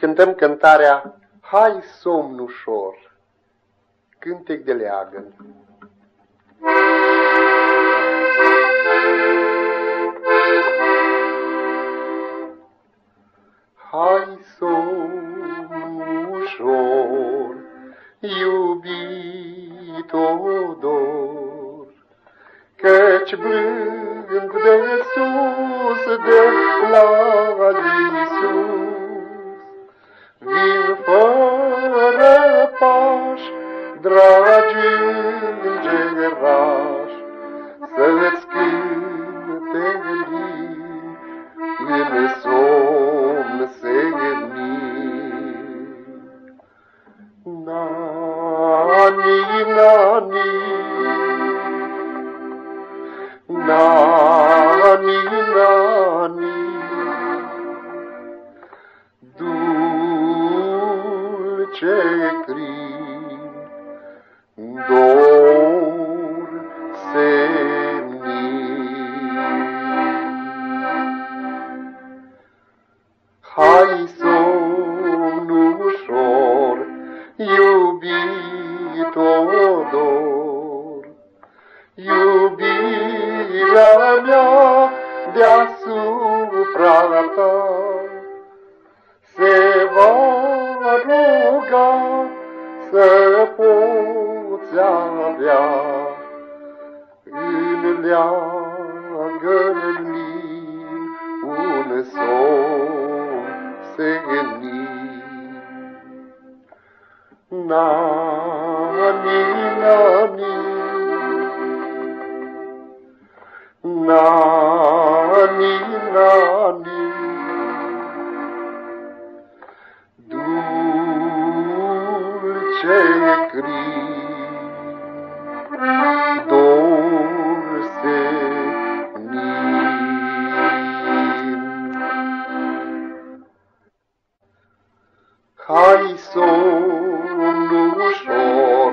cântăm cântarea Hai somn ușor, cântec de leagăn. Hai somn ușor, iubito dor, căci blând de sus, de la Iisus, vin fără pași, dragi îngerași, să-ți cânte în somn senin. Nani, nani, nani, nani, dulce crin, dor senin. Hai somn ușor, iubito dor, iubirea mea deasupra ta se va ruga să poți avea în leagăn lin un somn senin. Nani, nani, nani, nani, dulce crin, dor senin. Hai somn ușor,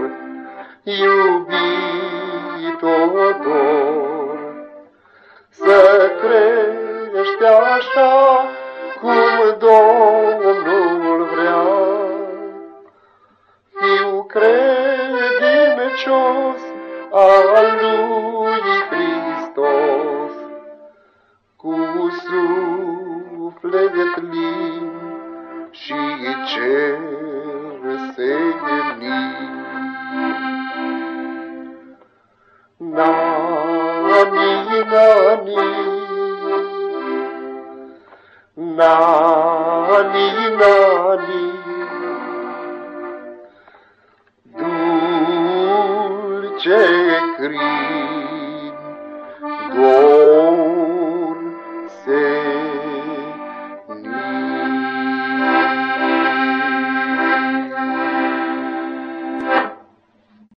iubito dor, să crești așa cum Domnul vrea. Fiu credincios al lui Hristos, cu suflet lin și cer senin. Nani, nani, nani, nani, dulce crin,